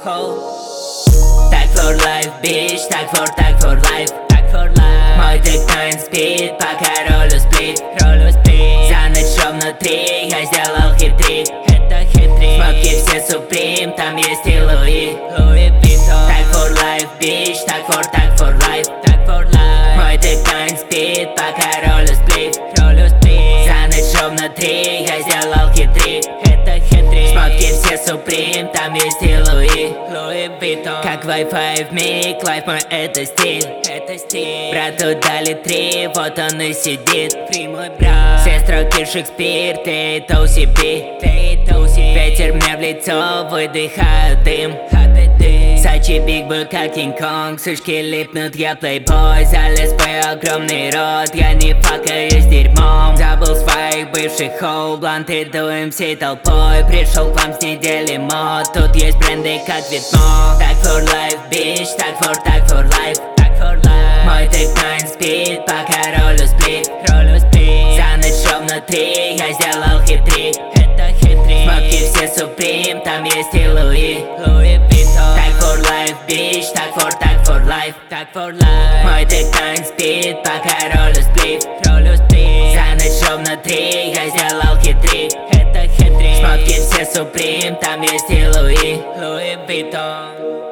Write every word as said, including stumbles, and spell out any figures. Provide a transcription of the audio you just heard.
Так for life, bitch, так for, так for life, так for life. Мой дыхание спит, пока ролю сплит, ролю сплит. За ночью внутри я сделал хитрик, это хитрик. Смотки все Supreme, там есть и Луи, Луи Виттон. Так for life, bitch, так for, так for life, так for life. Мой дыхание спит, пока ролю сплит, ролю сплит. За ночью внутри я сделал хитрик, это хитрик. Смотки все Supreme, там есть и Луи, Луи Виттон. Как Wi-Fi в миг, лайф мой это стиль, это стиль. Брату дали три, вот он и сидит, фри мой брат. Все строки Шекспир, ты и Тоуси Би, ты и Тоуси. Ветер мне в лицо, выдыхаю дым, Сачи биг был как Кинг-Конг, сучки липнут, я плейбой. Залез в мой огромный рот, я не факаюсь дерьмом. Забыл своих бывших хоу, бланты дуем всей толпой. Пришел к вам с недели мод, тут есть бренды как Витмо. Так for life, bitch, так for, так for life, так for life. Мой дыхание спит, пока ролю сплит, ролю сплит. За ночью внутри я сделал хитрик, это хитрик. Смотки все Supreme, там есть и Луи, Луи Виттон. Так for life, bitch, так for, так for life, так for life. Мой дыхание спит, пока ролю сплит, ролю сплит. За ночью внутри я сделал хитрик, это хитрик. Смотки все Supreme, там есть и Луи, Луи Виттон.